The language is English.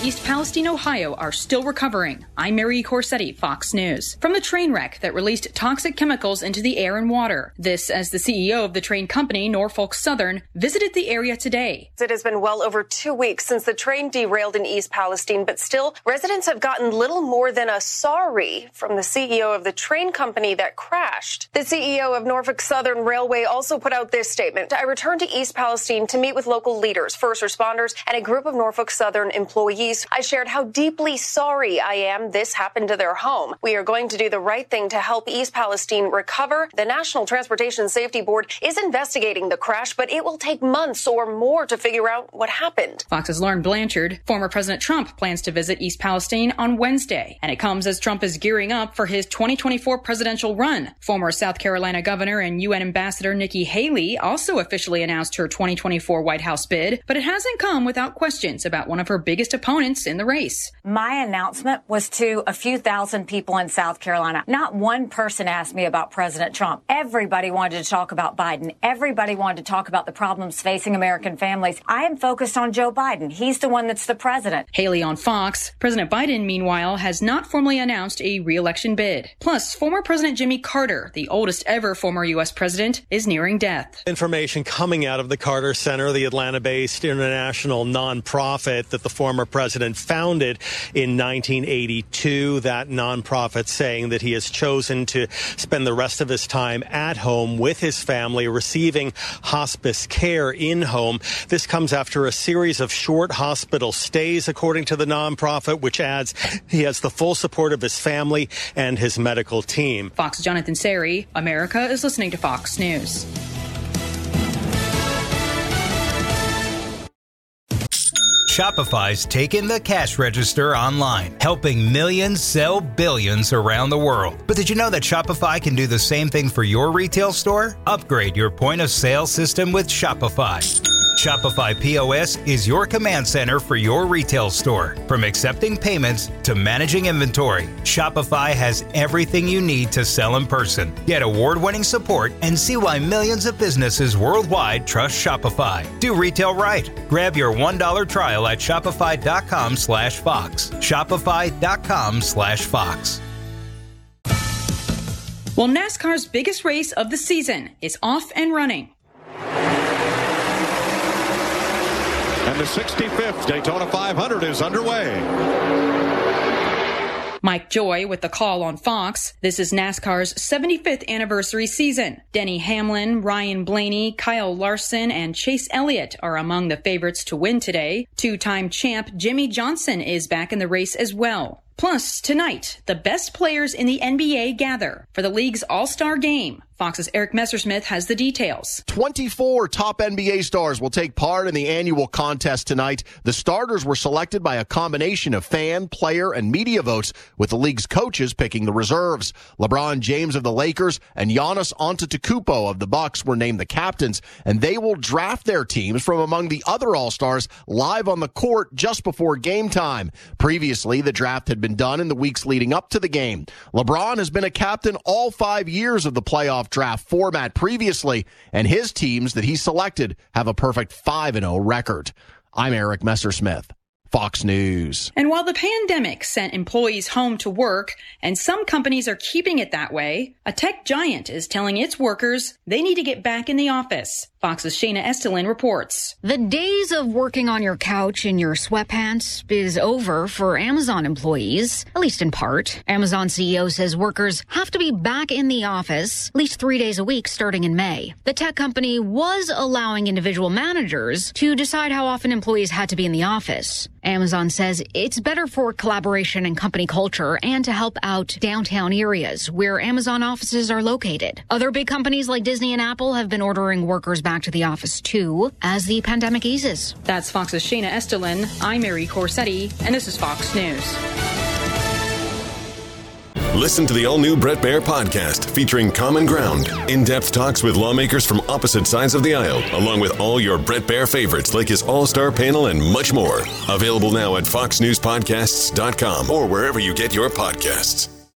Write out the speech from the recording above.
East Palestine, Ohio are still recovering. I'm Mary Corsetti, Fox News. From the train wreck that released toxic chemicals into the air and water. This as the CEO of the train company, Norfolk Southern, visited the area today. It has been well over 2 weeks since the train derailed in East Palestine, but still, residents have gotten little more than a sorry from the CEO of the train company that crashed. The CEO of Norfolk Southern Railway also put out this statement. I returned to East Palestine to meet with local leaders, first responders, and a group of Norfolk Southern employees. I shared how deeply sorry I am this happened to their home. We are going to do the right thing to help East Palestine recover. The National Transportation Safety Board is investigating the crash, but it will take months or more to figure out what happened. Fox's Lauren Blanchard. Former President Trump plans to visit East Palestine on Wednesday, and it comes as Trump is gearing up for his 2024 presidential run. Former South Carolina Governor and UN Ambassador Nikki Haley also officially announced her 2024 White House bid, but it hasn't come without questions about one of her biggest opponents in the race. My announcement was to a few thousand people in South Carolina. Not one person asked me about President Trump. Everybody wanted to talk about Biden. Everybody wanted to talk about the problems facing American families. I am focused on Joe Biden. He's the one that's the president. Haley on Fox. President Biden, meanwhile, has not formally announced a re-election bid. Plus, former President Jimmy Carter, the oldest ever former U.S. president, is nearing death. Information coming out of the Carter Center, the Atlanta-based international nonprofit that the former president founded in 1982. That nonprofit saying that he has chosen to spend the rest of his time at home with his family, receiving hospice care in home. This comes after a series of short hospital stays, according to the nonprofit, which adds he has the full support of his family and his medical team. Fox's Jonathan Sari. America is listening to Fox News. Shopify's taken the cash register online, helping millions sell billions around the world. But did you know that Shopify can do the same thing for your retail store? Upgrade your point of sale system with Shopify. Shopify POS is your command center for your retail store. From accepting payments to managing inventory, Shopify has everything you need to sell in person. Get award-winning support and see why millions of businesses worldwide trust Shopify. Do retail right. Grab your $1 trial at shopify.com/Fox. Shopify.com/Fox. Well, NASCAR's biggest race of the season is off and running. And the 65th Daytona 500 is underway. Mike Joy with the call on Fox. This is NASCAR's 75th anniversary season. Denny Hamlin, Ryan Blaney, Kyle Larson, and Chase Elliott are among the favorites to win today. Two-time champ Jimmy Johnson is back in the race as well. Plus, tonight, the best players in the NBA gather for the league's All-Star Game. Fox's Eric Messersmith has the details. 24 top NBA stars will take part in the annual contest tonight. The starters were selected by a combination of fan, player, and media votes, with the league's coaches picking the reserves. LeBron James of the Lakers and Giannis Antetokounmpo of the Bucks were named the captains, and they will draft their teams from among the other All-Stars live on the court just before game time. Previously, the draft had been done in the weeks leading up to the game. LeBron has been a captain all 5 years of the playoff draft format previously, and his teams that he selected have a perfect 5-0 record. I'm Eric Messersmith, Fox News. And while the pandemic sent employees home to work, and some companies are keeping it that way, a tech giant is telling its workers they need to get back in the office. Fox's Shayna Estelin reports. The days of working on your couch in your sweatpants is over for Amazon employees, at least in part. Amazon CEO says workers have to be back in the office at least 3 days a week starting in May. The tech company was allowing individual managers to decide how often employees had to be in the office. Amazon says it's better for collaboration and company culture and to help out downtown areas where Amazon offices are located. Other big companies like Disney and Apple have been ordering workers back to the office too as the pandemic eases. That's Fox's Shayna Estelin. I'm Mary Corsetti, and this is Fox News. Listen to the all-new Bret Baier podcast featuring Common Ground, in-depth talks with lawmakers from opposite sides of the aisle, along with all your Bret Baier favorites like his all-star panel and much more. Available now at foxnewspodcasts.com or wherever you get your podcasts.